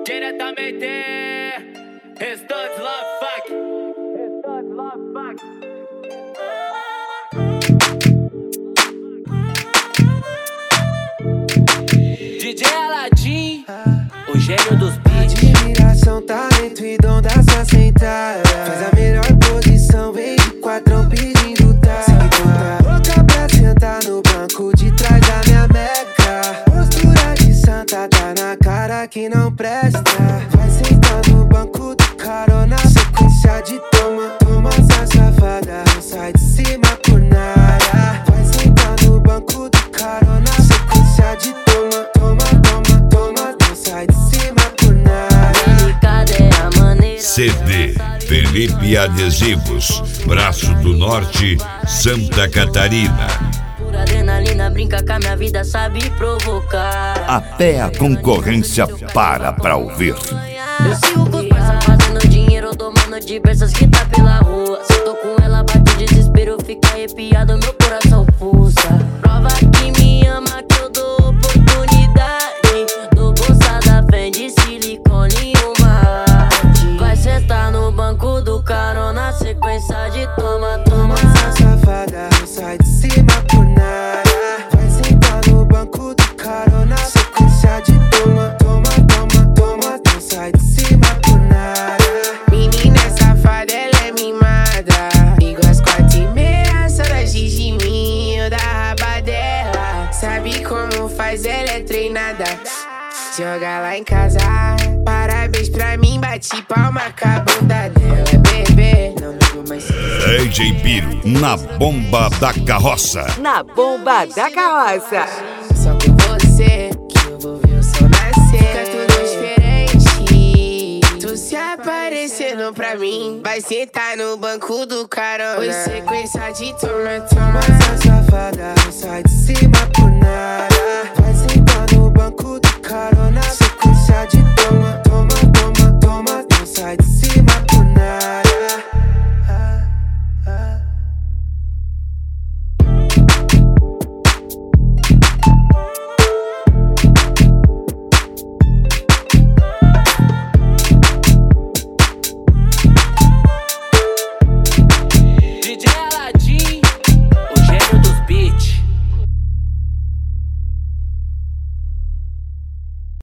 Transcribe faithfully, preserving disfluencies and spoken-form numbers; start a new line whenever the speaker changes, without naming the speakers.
Diretamente, Restantes Love Fuck. Restantes Love Fuck. D J Aladim, o gênio dos beats.
Admiração, talento e dom da sua sentada. Faz a melhor posição, vem de quatrão pedindo tá. Segunda boca pra sentar no banco de trás da minha meca. Postura de santa, tá na cara que não presta. Vai sentar no banco do carona, sequência de toma. Toma essa safada, não sai de cima por nada. Vai sentar no banco do carona, sequência de toma. Toma, toma, toma, não sai de cima por nada.
C D Felipe Adesivos, Braço do Norte, Santa Catarina.
Por adrenalina, brinca com a minha vida, sabe provocar.
Até a concorrência para pra ouvir.
Eu sigo com os parça fazendo dinheiro, tomando diversas que tá pela rua. Se eu tô com ela, bate desespero, fica arrepiado, meu coração pulsa. Prova que me ama, que eu dou oportunidade. Dou bolsa da Fendi, silicone e uma arte. Vai sentar no banco do carona, sequência de toma, toma.
Essa safada não sai de cima por nada. Vai sentar no banco do carona, sequência de toma, toma, toma, toma. Não sai de cima por nada. Menina safada, ela é mimada. Ligo às quatro e meia, só da gigiminho da raba dela. Sabe como faz, ela é treinada. Joga lá em casa, parabéns pra mim, bate palma com a bunda dela, bebê. Não ligo mais.
D J Piro, na bomba da carroça.
Na bomba da carroça.
Só com você que eu vou ver o sol nascer. Fica tudo diferente. Tu se aparecendo pra mim, vai sentar no banco do carona. Oi, sequência de toma, toma. Essa safada não sai de cima